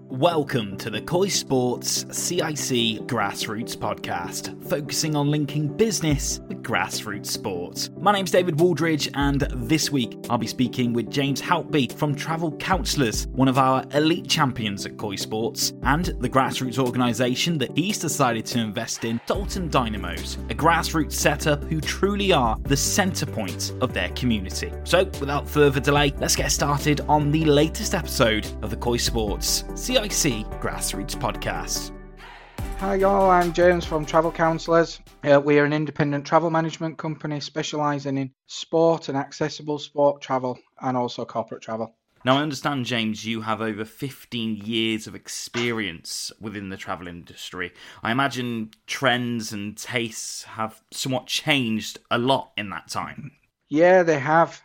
Welcome to the Koi Sports CIC Grassroots podcast, focusing on linking business with grassroots sports. My name's David Waldridge, and this week I'll be speaking with James Halkby from Travel Counsellors, one of our elite champions at Koi Sports, and the grassroots organisation that he's decided to invest in, Dalton Dynamos, a grassroots setup who truly are the centre point of their community. So, without further delay, let's get started on the latest episode of the Koi Sports CIC Grassroots Podcast. Hi y'all, I'm James from Travel Counsellors. We are an independent travel management company specialising in sport and accessible sport travel and also corporate travel. Now, I understand, James, you have over 15 years of experience within the travel industry. I imagine trends and tastes have somewhat changed a lot in that time. Yeah, they have.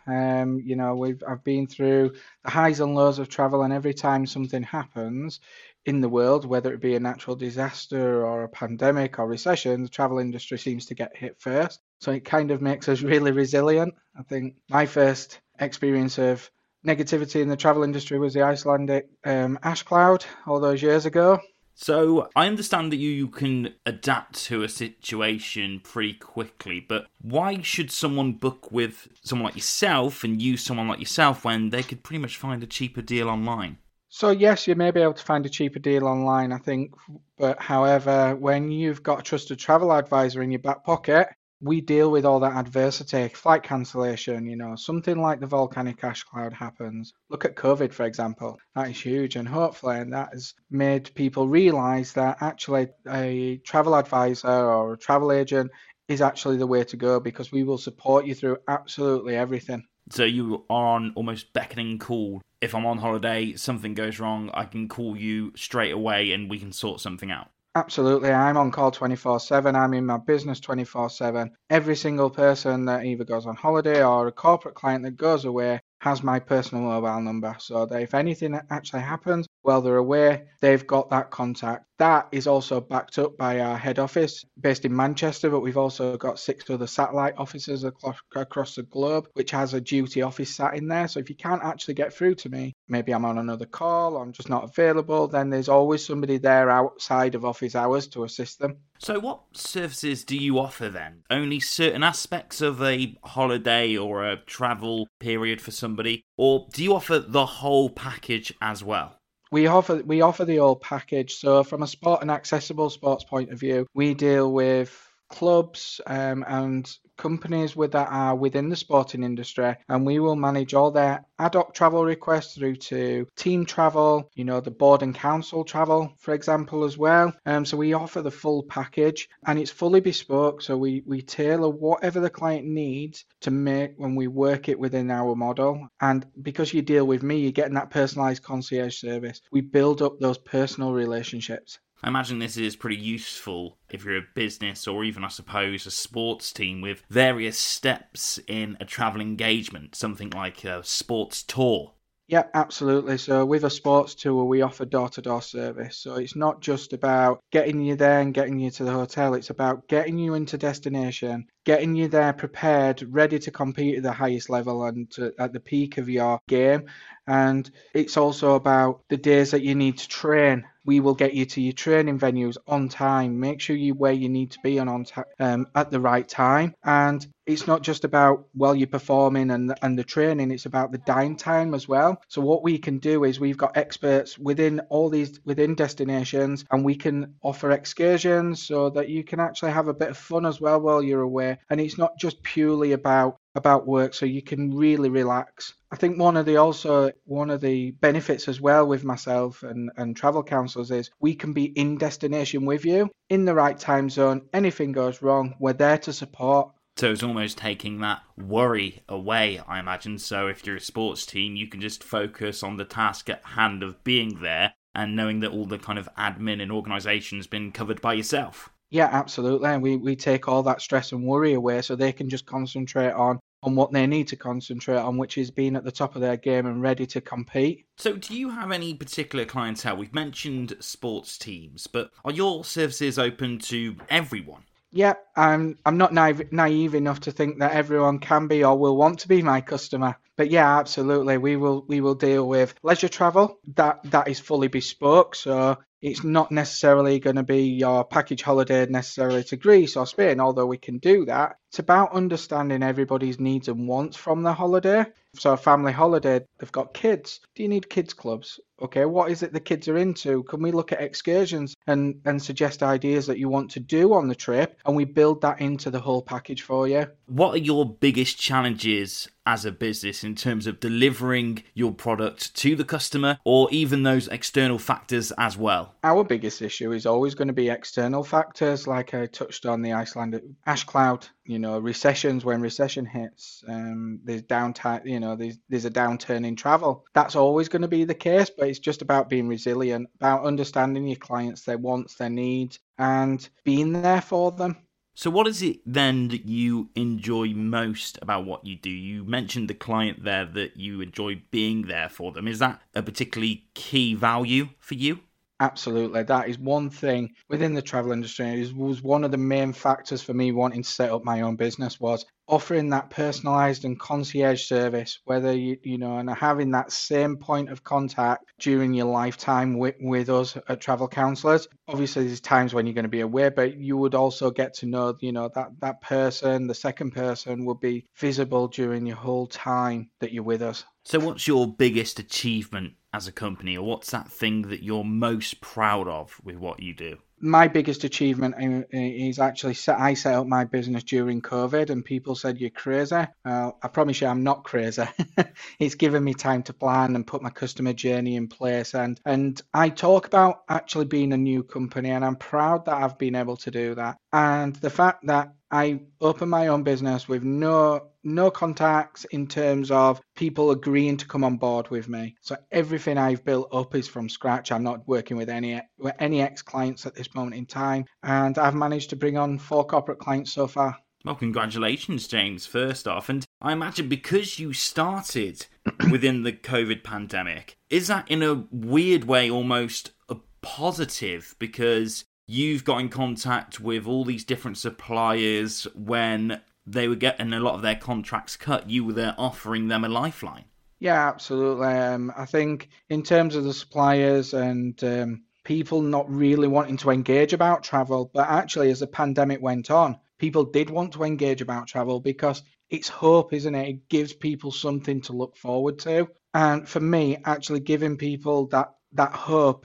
I've been through the highs and lows of travel, and every time something happens in the world, whether it be a natural disaster or a pandemic or recession, the travel industry seems to get hit first. So it kind of makes us really resilient. I think my first experience of negativity in the travel industry was the Icelandic ash cloud all those years ago. So, I understand that you can adapt to a situation pretty quickly, but why should someone book with someone like yourself and use someone like yourself when they could pretty much find a cheaper deal online? So yes, you may be able to find a cheaper deal online, I think, but however, when you've got a trusted travel advisor in your back pocket, we deal with all that adversity, flight cancellation, something like the volcanic ash cloud happens. Look at COVID, for example. That is huge, and hopefully that has made people realise that actually a travel advisor or a travel agent is actually the way to go, because we will support you through absolutely everything. So you are on almost beckoning call. If I'm on holiday, something goes wrong, I can call you straight away and we can sort something out. Absolutely. I'm on call 24/7. I'm in my business 24/7. Every single person that either goes on holiday or a corporate client that goes away has my personal mobile number, so that if anything actually happens while they're away, they've got that contact. That is also backed up by our head office based in Manchester, but we've also got 6 other satellite offices across the globe, which has a duty office sat in there. So if you can't actually get through to me, maybe I'm on another call or I'm just not available, then there's always somebody there outside of office hours to assist them. So what services do you offer then? Only certain aspects of a holiday or a travel period for somebody? Or do you offer the whole package as well? We offer the whole package. So from a sport and accessible sports point of view, we deal with clubs and companies that are within the sporting industry, and we will manage all their ad hoc travel requests through to team travel, the board and council travel, for example, as well. So we offer the full package, and it's fully bespoke. So we tailor whatever the client needs to make when we work it within our model. And because you deal with me, you're getting that personalized concierge service. We build up those personal relationships. I imagine this is pretty useful if you're a business or even, I suppose, a sports team with various steps in a travel engagement, something like a sports tour. Yeah, absolutely. So with a sports tour, we offer door-to-door service. So it's not just about getting you there and getting you to the hotel. It's about getting you into destination, getting you there prepared, ready to compete at the highest level and at the peak of your game. And it's also about the days that you need to train. We will get you to your training venues on time. Make sure you're where you need to be and at the right time. And it's not just about while you're performing and the training. It's about the dine time as well. So what we can do is we've got experts within destinations, and we can offer excursions so that you can actually have a bit of fun as well while you're away. And it's not just purely about work, so you can really relax. I think one of the benefits as well with myself and travel counsellors is we can be in destination with you in the right time zone. Anything goes wrong, we're there to support. So it's almost taking that worry away, I imagine. So if you're a sports team, you can just focus on the task at hand of being there and knowing that all the kind of admin and organisation has been covered by yourself. Yeah, absolutely. And we take all that stress and worry away so they can just concentrate on what they need to concentrate on, which is being at the top of their game and ready to compete. So do you have any particular clientele? We've mentioned sports teams, but are your services open to everyone? Yeah, I'm not naive enough to think that everyone can be or will want to be my customer. But yeah, absolutely, we will deal with leisure travel. That is fully bespoke, so it's not necessarily going to be your package holiday necessarily to Greece or Spain, although we can do that. It's about understanding everybody's needs and wants from the holiday. So a family holiday, they've got kids. Do you need kids clubs? Okay, what is it the kids are into? Can we look at excursions and suggest ideas that you want to do on the trip, and we build that into the whole package for you? What are your biggest challenges as a business in terms of delivering your product to the customer, or even those external factors as well? Our biggest issue is always going to be external factors, like I touched on the Icelandic ash cloud. Recessions, when recession hits, there's downtime. There's a downturn in travel. That's always going to be the case, but it's just about being resilient, about understanding your clients, their wants, their needs, and being there for them. So what is it then that you enjoy most about what you do? You mentioned the client there, that you enjoy being there for them. Is that a particularly key value for you? Absolutely. That is one thing within the travel industry. It was one of the main factors for me wanting to set up my own business, was offering that personalized and concierge service, whether and having that same point of contact during your lifetime with us at Travel Counsellors. Obviously, there's times when you're going to be away, but you would also get to know, that person, the second person, will be visible during your whole time that you're with us. So what's your biggest achievement as a company, or what's that thing that you're most proud of with what you do? My biggest achievement is actually I set up my business during COVID, and people said you're crazy. I promise you I'm not crazy. It's given me time to plan and put my customer journey in place. And I talk about actually being a new company, and I'm proud that I've been able to do that. And the fact that I opened my own business with no contacts in terms of people agreeing to come on board with me. So everything I've built up is from scratch. I'm not working with any ex-clients at this moment in time, and I've managed to bring on 4 corporate clients so far. Well, congratulations, James, first off. And I imagine because you started within the COVID pandemic, is that in a weird way almost a positive, because you've got in contact with all these different suppliers when they were getting a lot of their contracts cut? You were there offering them a lifeline. Yeah, absolutely. I think in terms of the suppliers and people not really wanting to engage about travel, but actually as the pandemic went on, people did want to engage about travel because it's hope, isn't it? It gives people something to look forward to. And for me, actually giving people that hope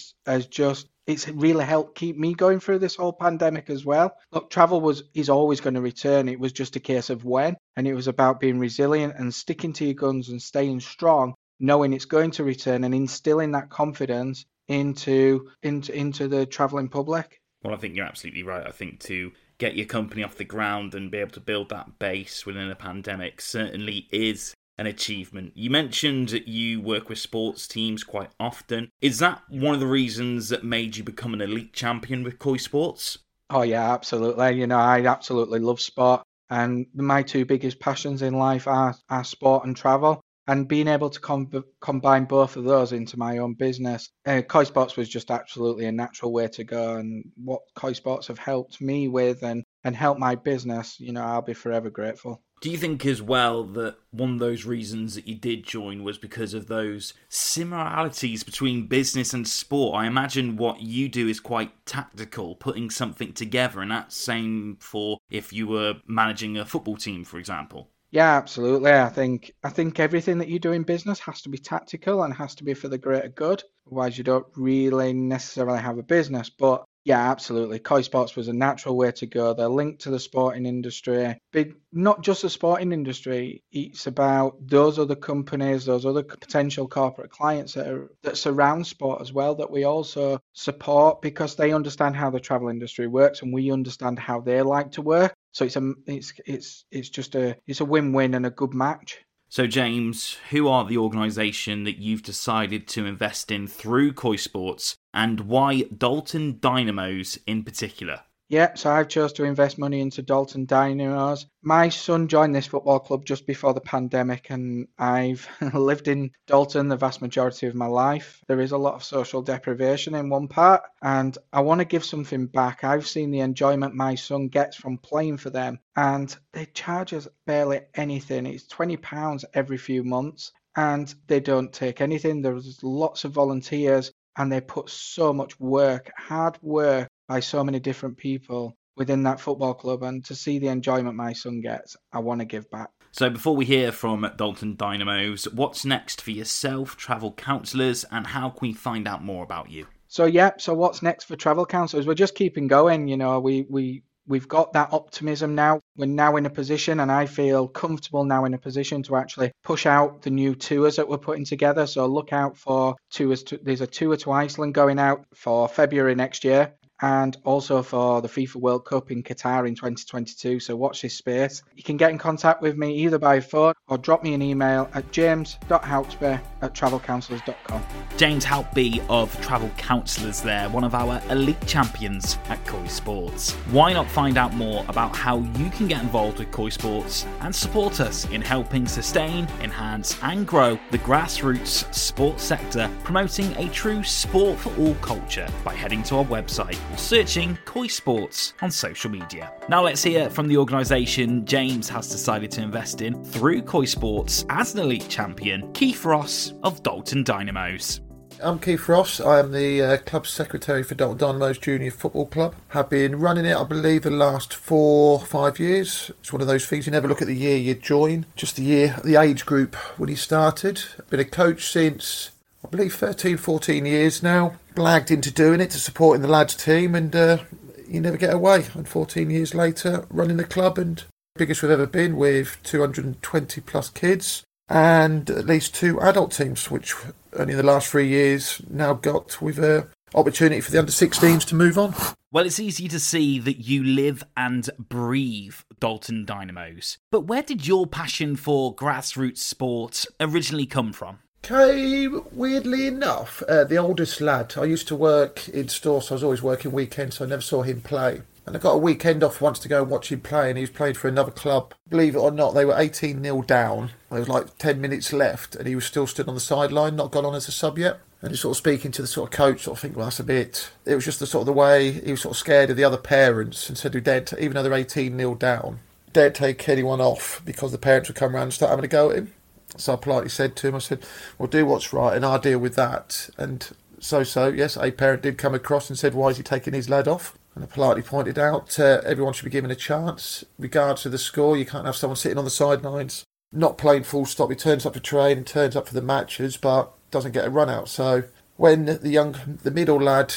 it's really helped keep me going through this whole pandemic as well. Look, travel is always going to return. It was just a case of when, and it was about being resilient and sticking to your guns and staying strong, knowing it's going to return, and instilling that confidence into the traveling public. Well, I think you're absolutely right. I think to get your company off the ground and be able to build that base within a pandemic certainly is an achievement. You mentioned you work with sports teams quite often. Is that one of the reasons that made you become an elite champion with Koi Sports? Oh yeah, absolutely. I absolutely love sport, and my 2 biggest passions in life are sport and travel. And being able to combine both of those into my own business, Koi Sports was just absolutely a natural way to go. And what Koi Sports have helped me with and helped my business, I'll be forever grateful. Do you think as well that one of those reasons that you did join was because of those similarities between business and sport? I imagine what you do is quite tactical, putting something together, and that's same for if you were managing a football team, for example. Yeah, absolutely. I think everything that you do in business has to be tactical and has to be for the greater good. Otherwise, you don't really necessarily have a business. But yeah, absolutely. Koi Sports was a natural way to go. They're linked to the sporting industry, but not just the sporting industry. It's about those other companies, those other potential corporate clients that surround sport as well, that we also support because they understand how the travel industry works and we understand how they like to work. So it's a win-win and a good match. So James, who are the organisation that you've decided to invest in through Koi Sports, and why Dalton Dynamos in particular? Yeah, so I've chose to invest money into Dalton Dynamos. My son joined this football club just before the pandemic, and I've lived in Dalton the vast majority of my life. There is a lot of social deprivation in one part, and I want to give something back. I've seen the enjoyment my son gets from playing for them, and they charge us barely anything. It's £20 every few months, and they don't take anything. There's lots of volunteers, and they put so much work, hard work, by so many different people within that football club, and to see the enjoyment my son gets, I want to give back. So before we hear from Dalton Dynamos, what's next for yourself, Travel Counsellors, and how can we find out more about you? So what's next for Travel Counsellors? We're just keeping going. We've got that optimism now. We're now in a position, and I feel comfortable now in a position to actually push out the new tours that we're putting together. So look out for tours. There's a tour to Iceland going out for February next year, and also for the FIFA World Cup in Qatar in 2022. So watch this space. You can get in contact with me either by phone or drop me an email at james.houtsby@travelcounsellors.com. James Houtby of Travel Counsellors there, one of our elite champions at Koi Sports. Why not find out more about how you can get involved with Koi Sports and support us in helping sustain, enhance and grow the grassroots sports sector, promoting a true sport for all culture by heading to our website or searching Koi Sports on social media. Now let's hear from the organisation James has decided to invest in through Koi Sports as an elite champion, Keith Ross of Dalton Dynamos. I'm Keith Ross. I am the club secretary for Dalton Dynamos Junior Football Club. Have been running it, I believe, the last 4 or 5 years. It's one of those things, you never look at the year you join, just the age group when you started. Been a coach since, I believe, 13, 14 years now. Blagged into doing it, to supporting the lads team, and you never get away. And 14 years later, running the club, and biggest we've ever been, with 220 plus kids and at least 2 adult teams, which only in the last 3 years now got with an opportunity for the under-16s to move on. Well, it's easy to see that you live and breathe Dalton Dynamos. But where did your passion for grassroots sports originally come from? Came, weirdly enough, the oldest lad. I used to work in stores, so I was always working weekends, so I never saw him play. And I got a weekend off once to go and watch him play, and he was playing for another club. Believe it or not, they were 18-0 down. There was like 10 minutes left, and he was still stood on the sideline, not gone on as a sub yet. And just sort of speaking to the sort of coach, sort of think, well, that's a bit... It was just the sort of the way he was sort of scared of the other parents, and said, even though they're 18-0 down, daren't take anyone off because the parents would come around and start having a go at him. So I politely said to him, I said, well, do what's right, and I'll deal with that. And so, yes, a parent did come across and said, why is he taking his lad off? And I politely pointed out, everyone should be given a chance. Regardless of the score, you can't have someone sitting on the sidelines, not playing full stop. He turns up to train and turns up for the matches, but doesn't get a run out. So when the middle lad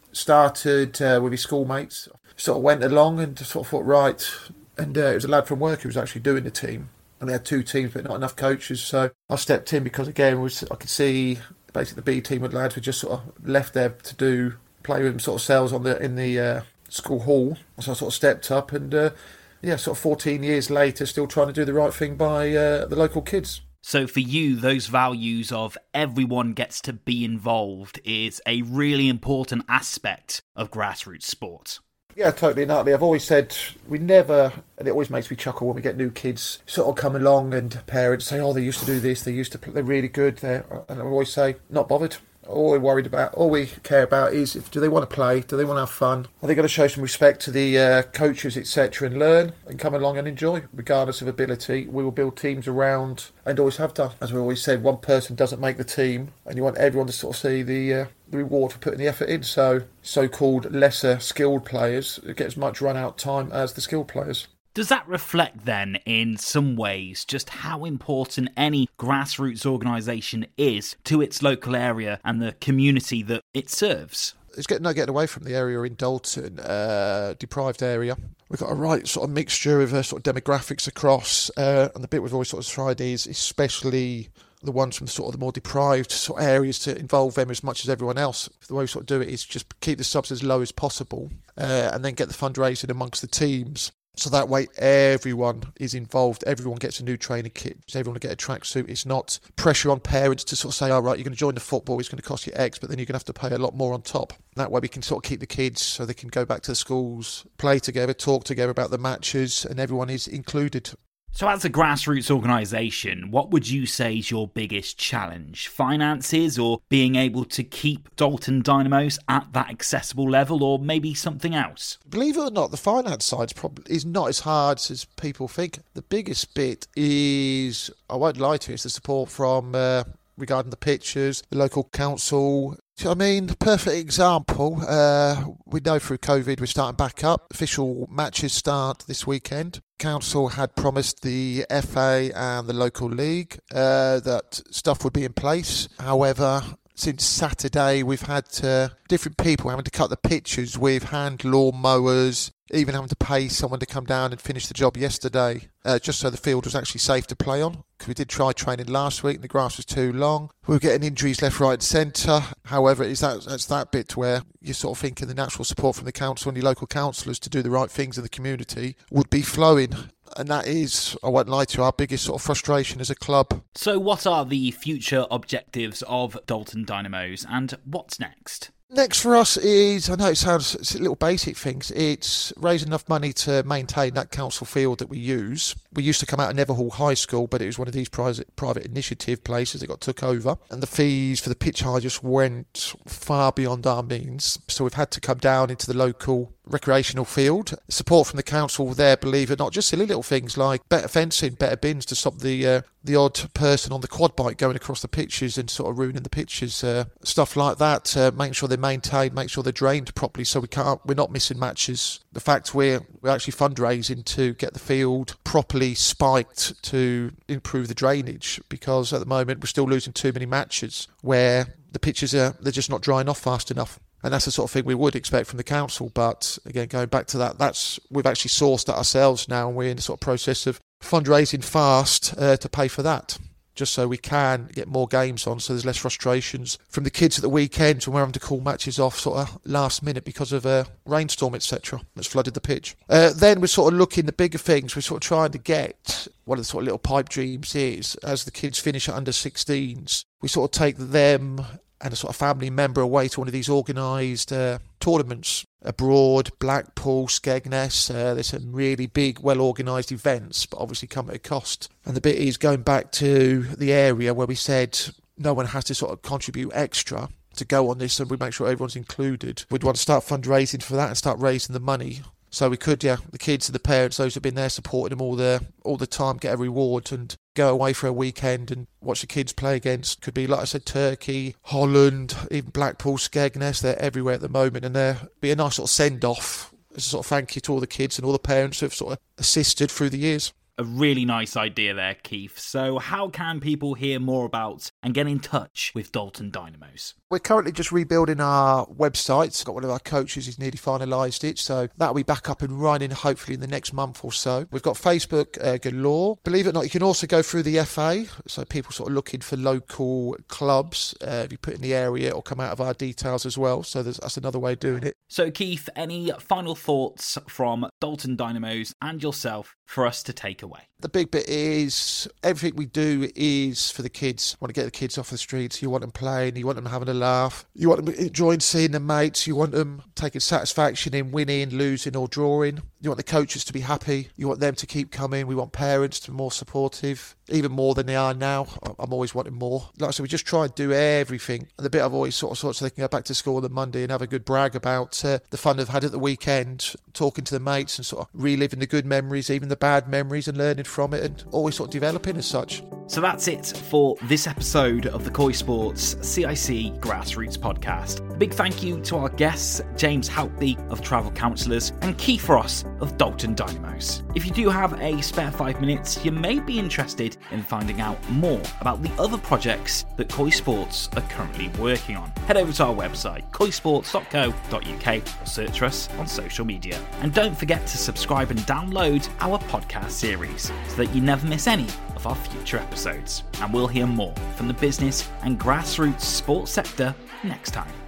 started with his schoolmates, sort of went along and sort of thought, right. And it was a lad from work who was actually doing the team. And they had 2 teams, but not enough coaches. So I stepped in because, again, I could see basically the B team with lads were just sort of left there to play with them sort of cells in the school hall. So I sort of stepped up and, sort of 14 years later, still trying to do the right thing by the local kids. So for you, those values of everyone gets to be involved is a really important aspect of grassroots sport. Yeah, totally and utterly. I've always said we never, and it always makes me chuckle when we get new kids sort of come along and parents say, oh, they used to do this, they're really good. And I always say, not bothered. All we're worried about, all we care about is, do they want to play? Do they want to have fun? Are they going to show some respect to the coaches, etc., and learn and come along and enjoy? Regardless of ability, we will build teams around, and always have done. As we always said, one person doesn't make the team, and you want everyone to sort of see the reward for putting the effort in. So-called lesser skilled players get as much run-out time as the skilled players. Does that reflect then, in some ways, just how important any grassroots organisation is to its local area and the community that it serves? It's getting away from the area in Dalton, deprived area. We've got a right sort of mixture of sort of demographics across, and the bit we've always sort of tried is especially the ones from sort of the more deprived sort of areas to involve them as much as everyone else. The way we sort of do it is just keep the subs as low as possible, and then get the fundraising amongst the teams. So that way everyone is involved, everyone gets a new training kit, everyone will get a tracksuit. It's not pressure on parents to sort of say, all right, you're going to join the football, it's going to cost you X, but then you're going to have to pay a lot more on top. That way we can sort of keep the kids so they can go back to the schools, play together, talk together about the matches, and everyone is included. So as a grassroots organisation, what would you say is your biggest challenge? Finances, or being able to keep Dalton Dynamos at that accessible level, or maybe something else? Believe it or not, the finance side is not as hard as people think. The biggest bit is, I won't lie to you, it's the support from regarding the pitches, the local council. I mean, the perfect example, we know through COVID we're starting back up. Official matches start this weekend. Council had promised the FA and the local league that stuff would be in place. However, since Saturday, we've had different people having to cut the pitches with hand lawn mowers, even having to pay someone to come down and finish the job yesterday, just so the field was actually safe to play on. Because we did try training last week and the grass was too long. We were getting injuries left, right and centre. However, it's that bit where you're sort of thinking the natural support from the council and your local councillors to do the right things in the community would be flowing. And that is, I won't lie to you, our biggest sort of frustration as a club. So what are the future objectives of Dalton Dynamos and what's next? Next for us is, I know it's little basic things, it's raising enough money to maintain that council field that we use. We used to come out of Netherhall High School, but it was one of these private initiative places that got took over. And the fees for the pitch hire just went far beyond our means. So we've had to come down into the local recreational field. Support from the council there, believe it or not, just silly little things like better fencing, better bins to stop the odd person on the quad bike going across the pitches and sort of ruining the pitches, stuff like that, making sure they're maintained, make sure they're drained properly so we're not missing matches. The fact we're actually fundraising to get the field properly spiked to improve the drainage, because at the moment we're still losing too many matches where the pitches they're just not drying off fast enough. And that's the sort of thing we would expect from the council. But again, going back to that, we've actually sourced that ourselves now, and we're in the sort of process of fundraising fast to pay for that, just so we can get more games on, so there's less frustrations from the kids at the weekend when we're having to call matches off sort of last minute because of a rainstorm, etc. that's flooded the pitch. Then we're sort of looking at bigger things. We're sort of trying to get, one of the sort of little pipe dreams is, as the kids finish at under 16s, we sort of take them and a sort of family member away to one of these organised tournaments abroad, Blackpool, Skegness. There's some really big, well-organised events, but obviously come at a cost. And the bit is going back to the area where we said no one has to sort of contribute extra to go on this, and we make sure everyone's included. We'd want to start fundraising for that and start raising the money. So we could, the kids and the parents, those who've been there supporting them all the time, get a reward and go away for a weekend and watch the kids play against. Could be, like I said, Turkey, Holland, even Blackpool, Skegness. They're everywhere at the moment, and there'll be a nice sort of send-off as a sort of thank you to all the kids and all the parents who have sort of assisted through the years. A really nice idea there, Keith. So how can people hear more about and get in touch with Dalton Dynamos? We're currently just rebuilding our website. Got one of our coaches who's nearly finalised it, so that'll be back up and running hopefully in the next month or so. We've got Facebook galore. Believe it or not, you can also go through the FA, so people sort of looking for local clubs. If you put in the area, it'll come out of our details as well, so that's another way of doing it. So Keith, any final thoughts from Dalton Dynamos and yourself for us to take away? The big bit is everything we do is for the kids. You want to get the kids off the streets. You want them playing. You want them having a laugh. You want them enjoying seeing their mates. You want them taking satisfaction in winning, losing or drawing. You want the coaches to be happy. You want them to keep coming. We want parents to be more supportive, even more than they are now. I'm always wanting more. Like I said, we just try and do everything. And the bit I've always sort of so they can go back to school on the Monday and have a good brag about the fun they've had at the weekend, talking to the mates and sort of reliving the good memories, even the bad memories, and learning from it and always sort of developing as such. So that's it for this episode of the Koi Sports CIC Grassroots Podcast. A big thank you to our guests, James Halpby of Travel Counsellors and Keith Ross of Dalton Dynamos. If you do have a spare 5 minutes, you may be interested in finding out more about the other projects that Koi Sports are currently working on. Head over to our website, koisports.co.uk, or search for us on social media. And don't forget to subscribe and download our podcast series so that you never miss any of our future episodes. And we'll hear more from the business and grassroots sports sector next time.